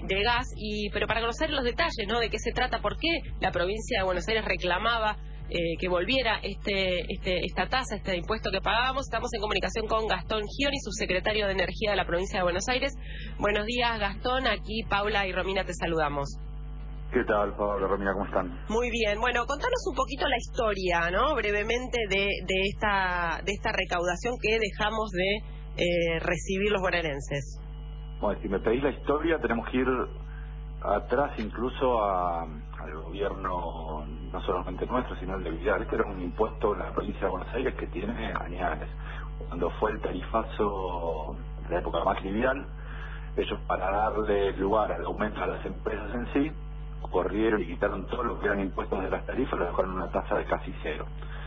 de gas, pero para conocer los detalles, ¿no? De qué se trata, por qué la provincia de Buenos Aires reclamaba que volviera esta tasa, este impuesto que pagábamos. Estamos en comunicación con Gastón Gioni, subsecretario de Energía de la provincia de Buenos Aires. Buenos días, Gastón. Aquí Paula y Romina te saludamos. ¿Qué tal, Paula, Romina? ¿Cómo están? Muy bien. Bueno, contanos un poquito la historia, ¿no? Brevemente de esta recaudación que dejamos de recibir los bonaerenses. Bueno, si me pedís la historia, tenemos que ir atrás incluso al gobierno, no solamente nuestro, sino el de Vidal. Este era un impuesto en la provincia de Buenos Aires que tiene añales. Cuando fue el tarifazo de la época más Vidal, ellos, para darle lugar al aumento a las empresas en sí, corrieron y quitaron todo lo que eran impuestos de las tarifas, lo dejaron en una tasa de casi cero.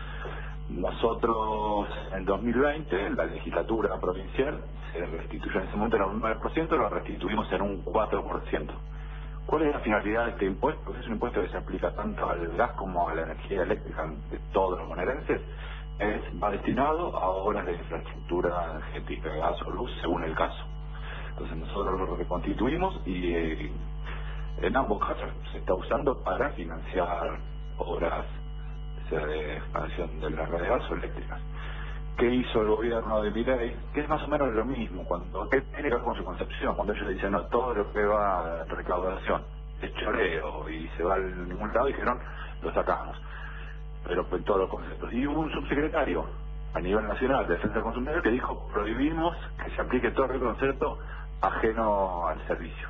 Nosotros en 2020, la legislatura provincial se restituyó, en ese momento era un 9%, lo restituimos en un 4%. ¿Cuál es la finalidad de este impuesto? Es un impuesto que se aplica tanto al gas como a la energía eléctrica de todos los bonaerenses. Va destinado a obras de infraestructura energética, gas o luz, según el caso. Entonces nosotros lo reconstituimos y en ambos casos se está usando para financiar obras de expansión de las redes de gas o eléctricas. ¿Qué hizo el gobierno de Milei? Que es más o menos lo mismo, que tiene que ver con su concepción, cuando ellos dicen, no, todo lo que va a recaudación es choreo y se va a ningún lado, dijeron, lo sacamos. Pero en todos los conceptos. Y hubo un subsecretario a nivel nacional de defensa del consumidor que dijo, prohibimos que se aplique todo el concepto ajeno al servicio.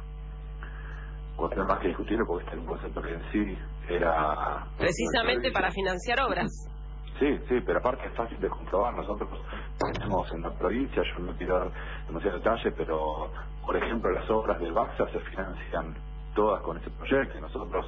Cosa más que discutirlo, porque este era un concepto que en sí era... Precisamente para financiar obras. Sí, pero aparte es fácil de comprobar. Nosotros tenemos en la provincia, yo no quiero dar demasiado detalle, pero por ejemplo las obras del Baxar se financian todas con ese proyecto. Nosotros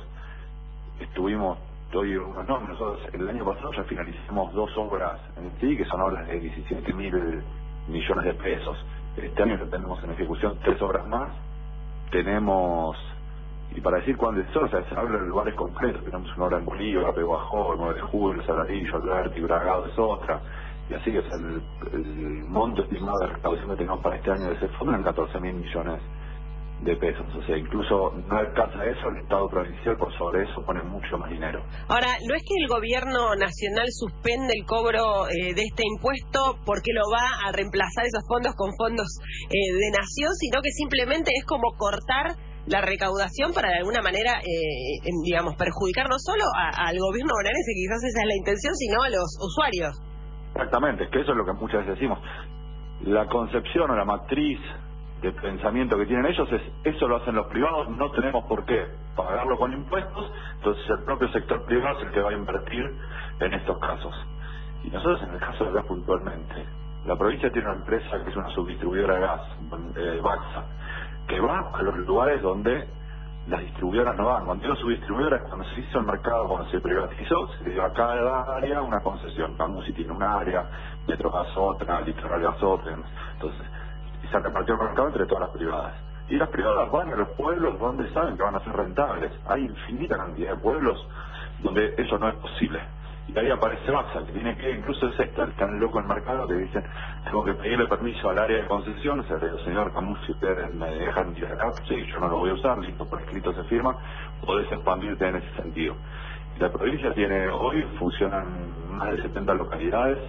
doy unos nombres, nosotros el año pasado ya finalizamos 2 obras en sí, que son obras de 17.000 millones de pesos. Este año ya tenemos en ejecución 3 obras más. Tenemos... Y para decir cuándo es, o sea, se habla de lugares concretos. Tenemos una obra en Bolívar, Peguajó, el 9 de julio, el Saladillo, Alberti, Bragado es otra. Y así, o sea, el monto estimado de recaudación que tenemos para este año de ese fondo es 14.000 millones de pesos. O sea, incluso no alcanza eso, el Estado provincial por sobre eso pone mucho más dinero. Ahora, ¿no es que el gobierno nacional suspende el cobro de este impuesto porque lo va a reemplazar esos fondos con fondos de nación, sino que simplemente es como cortar la recaudación para de alguna manera, digamos, perjudicar no solo al gobierno bonaerense, que quizás esa es la intención, sino a los usuarios? Exactamente, es que eso es lo que muchas veces decimos. La concepción o la matriz de pensamiento que tienen ellos es, eso lo hacen los privados, no tenemos por qué pagarlo con impuestos, entonces el propio sector privado es el que va a invertir en estos casos. Y nosotros en el caso del gas puntualmente, la provincia tiene una empresa que es una subdistribuidora de gas, Baxar, que va a los lugares donde las distribuidoras no van. Cuando digo subdistribuidoras, cuando se hizo el mercado, cuando se privatizó, se dio a cada área una concesión. Camusi tiene un área, Metrogas otra, Litoral Gas otra. Entonces, se repartió el mercado entre todas las privadas. Y las privadas van a los pueblos donde saben que van a ser rentables. Hay infinita cantidad de pueblos donde eso no es posible. Y ahí aparece Baxar, que tiene que, incluso el sector tan loco en el mercado que dicen, tengo que pedirle permiso al área de concesión. Se le dice, señor Camus, si ustedes me dejan ir acá, sí, yo no lo voy a usar, listo, por escrito se firma, podés expandirte en ese sentido. Y la provincia hoy funcionan más de 70 localidades,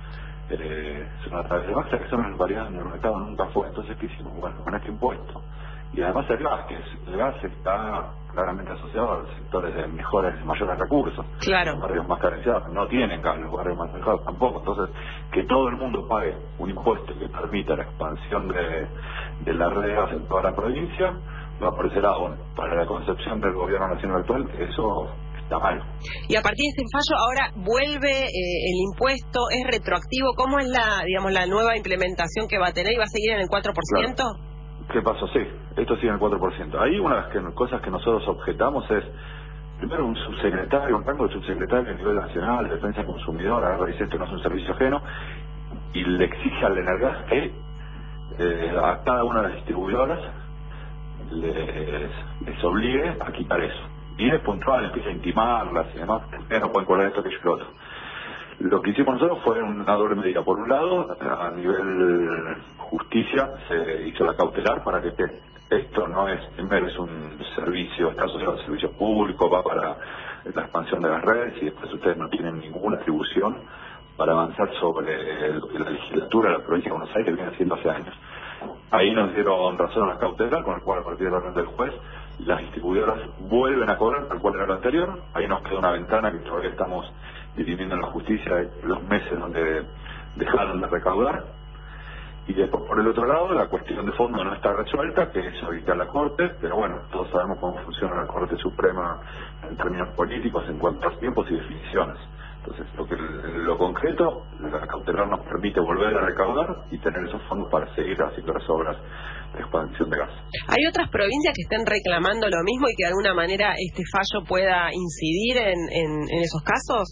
son a través de Baxar, que son las localidades donde el mercado nunca fue. Entonces, ¿qué hicimos? Bueno, con este impuesto. Y además el gas está claramente asociado a los sectores de mayores recursos. Claro. Los barrios más carenciados no tienen gas, los barrios más alejados tampoco. Entonces, que todo el mundo pague un impuesto que permita la expansión de la red de gas en toda la provincia, va por ese lado. Bueno, para la concepción del gobierno nacional actual, eso está mal. Y a partir de este fallo, ahora vuelve el impuesto, es retroactivo. ¿Cómo es la nueva implementación que va a tener y va a seguir en el 4%? Claro. ¿Qué pasó? Sí, esto sigue en el 4%. Ahí una de las cosas que nosotros objetamos es, primero, un rango de subsecretario a nivel nacional de defensa del consumidor, agarra y dice, esto no es un servicio ajeno, y le exige al Energas que a cada una de las distribuidoras les obligue a quitar eso. Y es puntual, empieza a intimarlas y demás, ustedes no pueden cobrar esto, aquello y lo otro. Lo que hicimos nosotros fue una doble medida. Por un lado, a nivel justicia se hizo la cautelar para que esto no es, primero es un servicio, está asociado al servicio público, va para la expansión de las redes y después ustedes no tienen ninguna atribución para avanzar sobre lo que la legislatura de la provincia de Buenos Aires viene haciendo hace años. Ahí nos dieron razón a la cautelar, con el cual a partir de la orden del juez las distribuidoras vuelven a cobrar tal cual era lo anterior. Ahí nos queda una ventana que todavía estamos dirimiendo en la justicia de los meses donde dejaron de recaudar. Y después, por el otro lado, la cuestión de fondo no está resuelta, que es evitar la Corte, pero bueno, todos sabemos cómo funciona la Corte Suprema en términos políticos en cuanto a tiempos y definiciones. Entonces, lo concreto, la cautelar nos permite volver a recaudar y tener esos fondos para seguir haciendo las obras de expansión de gas. ¿Hay otras provincias que estén reclamando lo mismo y que de alguna manera este fallo pueda incidir en esos casos?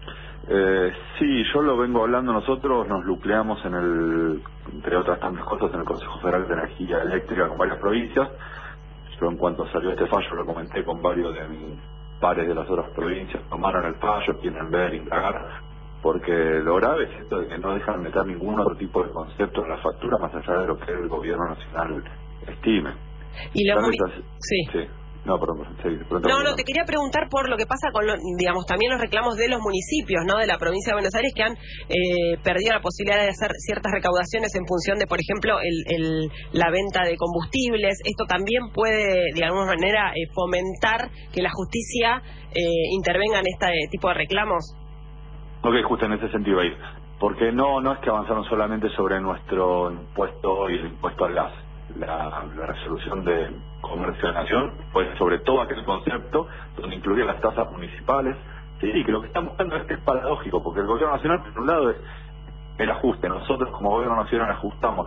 Sí, yo lo vengo hablando, nosotros nos nucleamos entre otras tantas cosas, en el Consejo Federal de Energía Eléctrica con varias provincias. Yo en cuanto salió este fallo lo comenté con varios de mis pares de las otras provincias, tomaron el fallo, quieren ver, indagar, porque lo grave es esto de que no dejan meter ningún otro tipo de concepto en la factura más allá de lo que el gobierno nacional estime. Y sí. No, perdón, sí, no, te quería preguntar por lo que pasa con, digamos, también los reclamos de los municipios, ¿no?, de la provincia de Buenos Aires, que han perdido la posibilidad de hacer ciertas recaudaciones en función de, por ejemplo, la venta de combustibles. Esto también puede, de alguna manera, fomentar que la justicia intervenga en este tipo de reclamos. Ok, justo en ese sentido ahí. Porque no es que avanzaron solamente sobre nuestro impuesto y el impuesto al gas. La resolución de comercio de nación pues sobre todo aquel concepto donde incluía las tasas municipales. Sí, que lo que están buscando es que es paradójico, porque el gobierno nacional por un lado es el ajuste, nosotros como gobierno nacional ajustamos,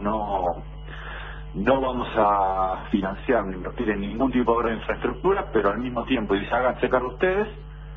no vamos a financiar ni invertir en ningún tipo de obra de infraestructura, pero al mismo tiempo dice háganse cargo ustedes,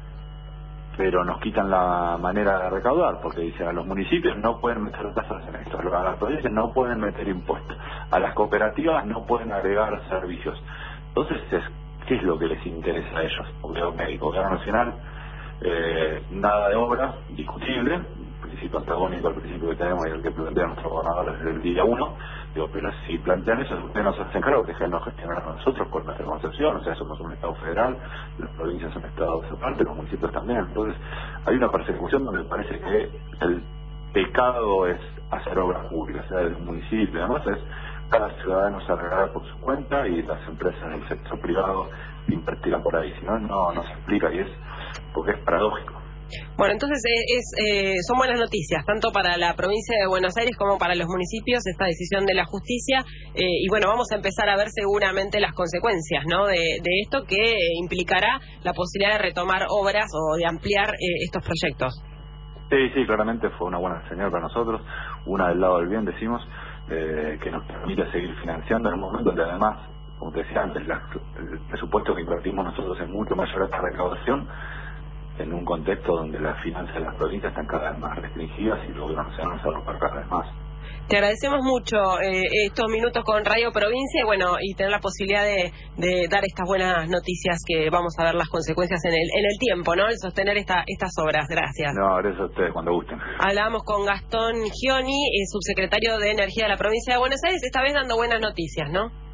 pero nos quitan la manera de recaudar, porque dicen a los municipios no pueden meter tasas en esto, a las provincias no pueden meter impuestos, a las cooperativas no pueden agregar servicios. Entonces, ¿qué es lo que les interesa a ellos? Porque el gobierno nacional, nada de obra, discutible, el principio antagónico al principio que tenemos y el que plantea nuestro gobernador desde el día 1, digo, pero si plantean eso, ustedes nos hacen cargo, déjenos gestionar a nosotros por nuestra concepción, o sea, somos un Estado federal, las provincias son estados aparte, los municipios también. Entonces, hay una persecución donde parece que el pecado es hacer obras públicas, sea desde un municipio, además es cada ciudadano se arreglará por su cuenta y las empresas del sector privado invertirán por ahí, si no, no se explica y es porque es paradójico. Bueno, entonces son buenas noticias, tanto para la provincia de Buenos Aires como para los municipios, esta decisión de la justicia. Y bueno, vamos a empezar a ver seguramente las consecuencias, ¿no?, de esto, que implicará la posibilidad de retomar obras o de ampliar estos proyectos. Sí, claramente fue una buena señal para nosotros, una del lado del bien, decimos, que nos permite seguir financiando en un momento donde además, como te decía antes, el presupuesto que invertimos nosotros es mucho mayor a esta recaudación, en un contexto donde las finanzas de las provincias están cada vez más restringidas y el gobierno nacional se va a romper cada vez más. Te agradecemos mucho estos minutos con Radio Provincia y tener la posibilidad de dar estas buenas noticias, que vamos a ver las consecuencias en el tiempo, ¿no?, el sostener estas obras. Gracias. No, gracias a ustedes, cuando gusten. Hablábamos con Gastón Gioni, subsecretario de Energía de la provincia de Buenos Aires, esta vez dando buenas noticias, ¿no?